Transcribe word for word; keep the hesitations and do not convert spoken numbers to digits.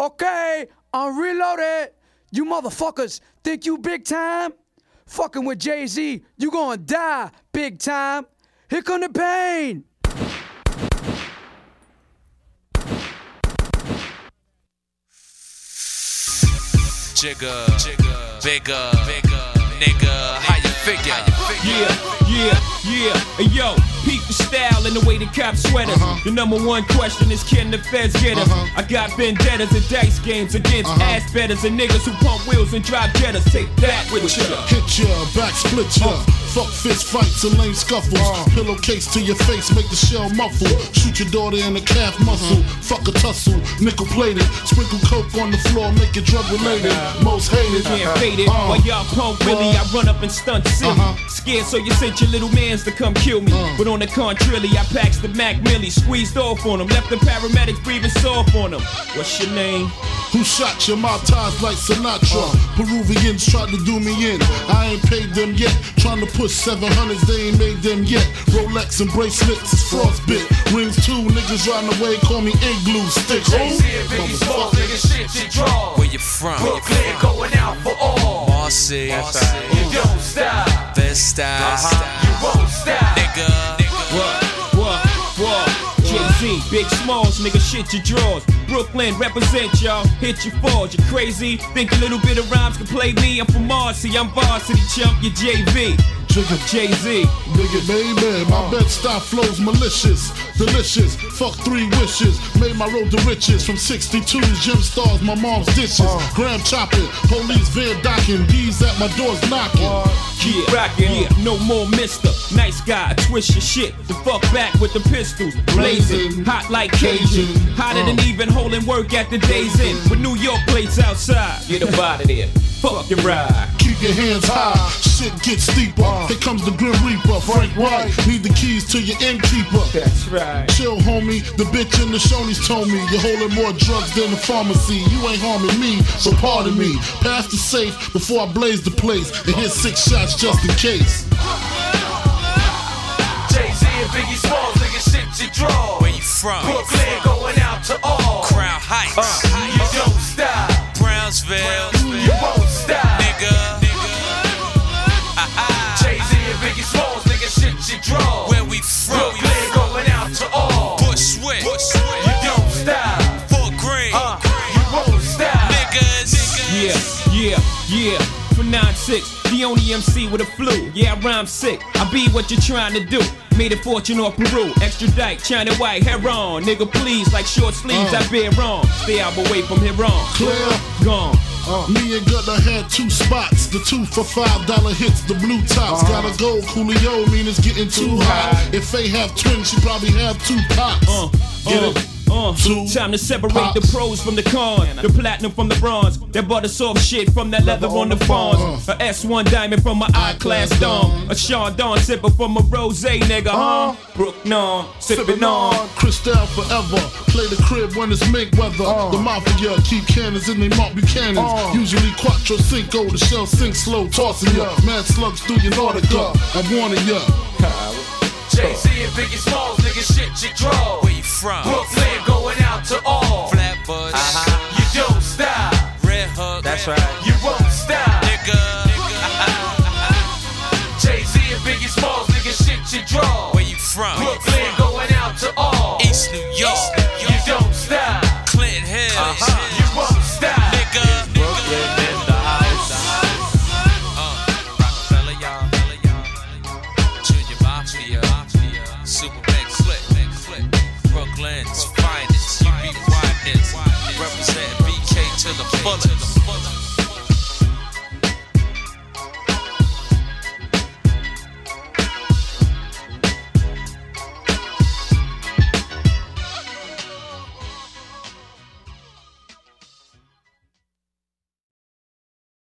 Okay, I'm reloaded. You motherfuckers think you big time? Fucking with Jay-Z, you gonna die big time. Here come the pain. Jigga, Jigga, bigger, bigger, nigga, how you figure? Yeah, yeah, yeah, hey yo, peep the style and the way the cops sweat us. Uh-huh. The number one question is can the feds get us? Uh-huh. I got vendettas and dice games against uh-huh. ass betters and niggas who pump wheels and drive jetters. Take that with ya. Hit ya, back split ya. Uh. Fuck fist fights and lame scuffles. Uh. Pillowcase to your face, make the shell muffle. Shoot your daughter in the calf muscle. Uh. Fuck a tussle, nickel plated. Sprinkle coke on the floor, make it drug related. Uh. Most hated, can't fade it. Uh. While y'all pump Willie, I run up and stunt silly. Uh-huh. Scared, so you sent your little mans to come kill me. Uh. But on the contrary, I packed the Mac Millie, squeezed off on them, left the paramedics breathing soft on them. What's your name? Who shot you? My ties like Sinatra. Uh. Peruvians tried to do me in. I ain't paid them yet. Trying to push seven hundreds, they ain't made them yet. Rolex and bracelets is frostbit. Rings too, niggas riding away, call me igloo stick. Jay-Z and Biggie Smalls, nigga, shit you draw. Where you from? Brooklyn going out for all. Marcy, you don't stop. Best style, uh-huh. You won't stop. Nigga, what, what, what? Jay-Z, Big Smalls, nigga, shit your drawers. Brooklyn, represent y'all, hit your fours. You crazy? Think a little bit of rhymes can play me? I'm from Marcy, I'm varsity chump, you J V. Jay-Z, nigga, baby, my bed style flows malicious, delicious. Fuck three wishes, made my road to riches. From sixty-twos, gym stars, my mom's dishes. Uh. Gram chopping, police van docking, D's at my doors knocking. Uh. Yeah, rockin', yeah, no more mister. Nice guy, twist your shit. The fuck back with the pistols, blazing, hot like Cajun, hotter uh. than even holding work at the day's end. With New York plates outside, get up out of there. Fuck your ride. Keep your hands high, shit gets steeper. Uh. Here comes the Grim Reaper, Frank White. Need the keys to your innkeeper. That's right. Chill, homie. The bitch in the Shoney's told me you're holding more drugs than the pharmacy. You ain't harming me, so pardon me. Pass the safe before I blaze the place and hit six shots just in case. Jay-Z and Biggie Smalls, nigga, shit you draw. Where you from? Brooklyn going out to all. Crown Heights. Uh, you don't stop. Brownsville. You won't stop. Nigga. Jay-Z and Biggie Smalls, nigga, shit you draw. Where we from? Brooklyn going out to all. Bushwick. You don't stop. Fort Greene. Uh, you won't stop. Niggas. Yeah, yeah, yeah. From nine six, the only M C with a flu. Yeah, I rhyme sick. I be what you're trying to do. Made a fortune off Peru. Extradite, China white, hair on. Nigga, please, like short sleeves, uh. I been wrong. Stay out away from here wrong. Clear. Gone. Uh. Me and Gunna had two spots. The two for five dollar hits, the blue tops. Uh. Gotta go, Coolio, mean it's getting too, too hot. hot. If they have twins, she probably have two pops. Uh. Get uh. it? Uh, time to separate pops. The pros from the cons, the platinum from the bronze, that butter soft shit from that leather on the fawns. Uh. A S one diamond from my I-class dome, a Sean Dawn sipper from a rose nigga, huh? Brook non, sippin' on. Cristal forever, play the crib when it's make weather. Uh. The mafia keep cannons in they Mark Buchanans. Uh. Usually Quattro Cinco, the shell sink slow, tossing ya. Mad slugs through your Nautica, I'm warning ya. Jay-Z and Biggie Smalls, nigga, shit you draw. Where you from?